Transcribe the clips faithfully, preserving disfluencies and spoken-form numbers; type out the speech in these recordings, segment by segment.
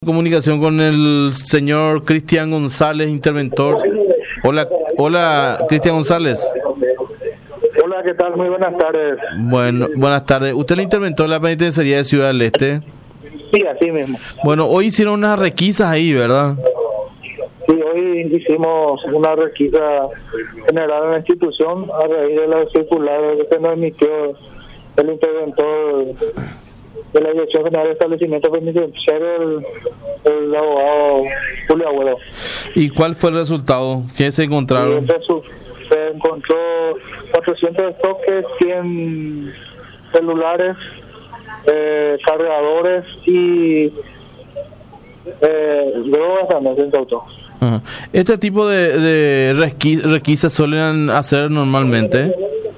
Comunicación con el señor Cristian González, interventor. Hola, hola, Cristian González. Hola, ¿qué tal? Muy buenas tardes. Bueno, buenas tardes. ¿Usted es el interventor de la penitenciaría de Ciudad del Este? Sí, así mismo. Bueno, hoy hicieron unas requisas ahí, ¿verdad? Sí, hoy hicimos una requisa general en la institución a raíz de la circular que nos emitió el interventor de la Dirección General de Establecimiento Penitenciario, el, el abogado Julio Agüero. ¿Y cuál fue el resultado? ¿Qué se encontraron? Y se encontró cuatrocientos toques, cien celulares, eh, cargadores y eh, drogas también se incautó. Ajá. ¿Este tipo de, de requis, requisas suelen hacer normalmente?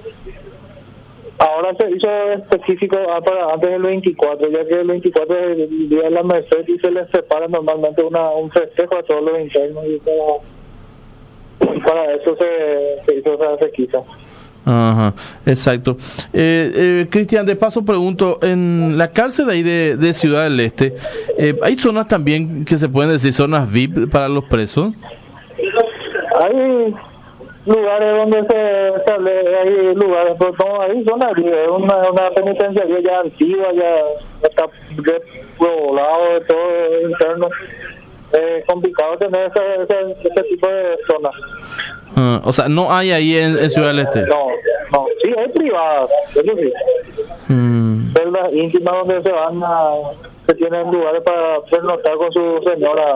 Ahora se hizo específico para antes del veinticuatro, ya que el veinticuatro es el día de la Merced y se les separa normalmente una, un festejo a todos los internos y para, y para eso se, se hizo esa requisa. Ajá, exacto. Eh, eh, Cristian, de paso pregunto, en la cárcel ahí de, de Ciudad del Este, eh, ¿hay zonas también que se pueden decir zonas V I P para los presos? Hay lugares donde se establece, hay lugares, pero no, hay zonas, es una, una penitenciaría ya antigua, ya está poblado de todo el interno. Es complicado tener ese, ese, ese tipo de zonas. Uh, o sea, no hay ahí en, en Ciudad del Este. No, no, sí, hay privadas, eso sí. Mm. Celdas íntimas donde se van a, se tienen lugares para pernoctar con su señora.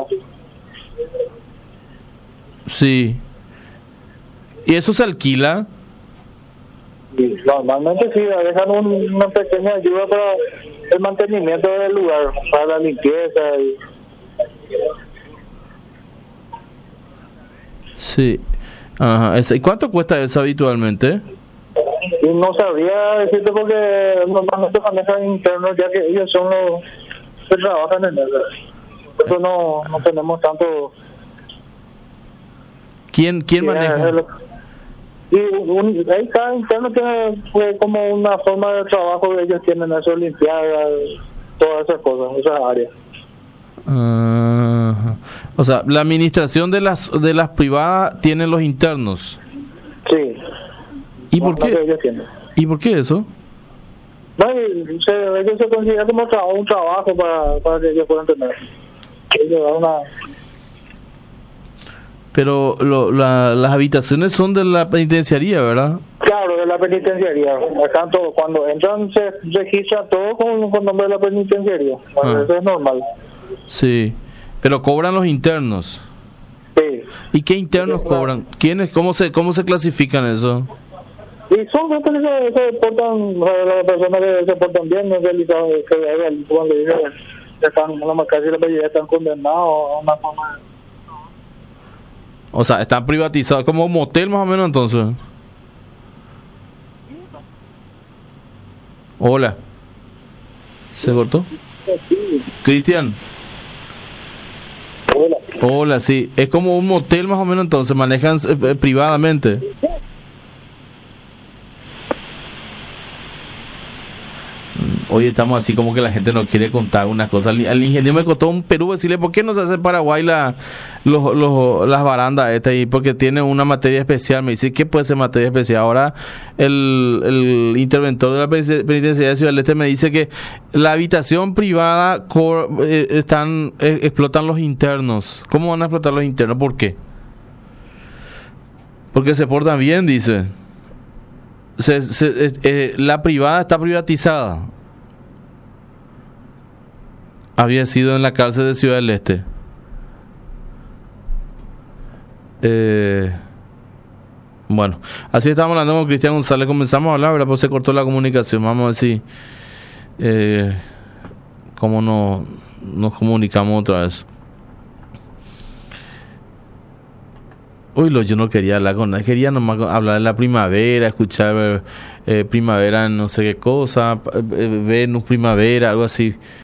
Sí. ¿Y eso se alquila? Sí, normalmente sí, dejan un, una pequeña ayuda para el mantenimiento del lugar, para la limpieza y... Sí. Ajá. ¿Y cuánto cuesta eso habitualmente? Y no sabría decirte porque normalmente manejan internos, ya que ellos son los que trabajan en eso. Por eso no, no tenemos tanto... ¿Quién, quién maneja? El, y un, ahí cada interno tiene pues, como una forma de trabajo, ellos tienen eso, limpiar todas esas cosas, esas áreas. Uh, o sea, la administración de las de las privadas tienen los internos. Sí. ¿Y por qué? Ellos tienen. ¿Y por qué eso? No, y se, ellos se considera como tra un trabajo para, para que ellos puedan tener. Ellos dan una... Pero lo, la, las habitaciones son de la penitenciaría, ¿verdad? Claro, de la penitenciaría. Tanto cuando entran se registra todo con, con nombre de la penitenciaría. Bueno, ah. Eso es normal. Sí, pero cobran los internos. Sí. ¿Y qué internos sí, cobran? Claro. ¿Quiénes? ¿Cómo se cómo se clasifican eso? Y son gente que se, se portan, las personas que se portan bien, no realizados, que cuando dicen que están, no casi la mayoría están condenados a una forma de... O sea, están privatizados, como un motel más o menos entonces. Hola. ¿Se cortó? Cristian. Hola. Hola, sí. Es como un motel más o menos entonces, manejan eh, privadamente. Hoy estamos así como que la gente no quiere contar una cosa. Al ingeniero me costó un Perú decirle por qué no se hace en Paraguay la, los, los, las barandas estas y porque tiene una materia especial. Me dice, ¿qué puede ser materia especial? Ahora el, el interventor de la penitenciaría de Ciudad del Este me dice que la habitación privada cor, eh, están eh, explotan los internos. ¿Cómo van a explotar los internos? ¿Por qué? Porque se portan bien, dice. Se, se, eh, eh, la privada está privatizada. Había sido en la cárcel de Ciudad del Este. Eh, bueno, así estamos hablando con Cristian González. Comenzamos a hablar, ¿verdad? Pues se cortó la comunicación. Vamos a ver si eh, cómo no, nos comunicamos otra vez. Uy, lo, yo no quería hablar con nadie. Quería nomás hablar de la primavera, escuchar eh, primavera, no sé qué cosa, eh, Venus, primavera, algo así.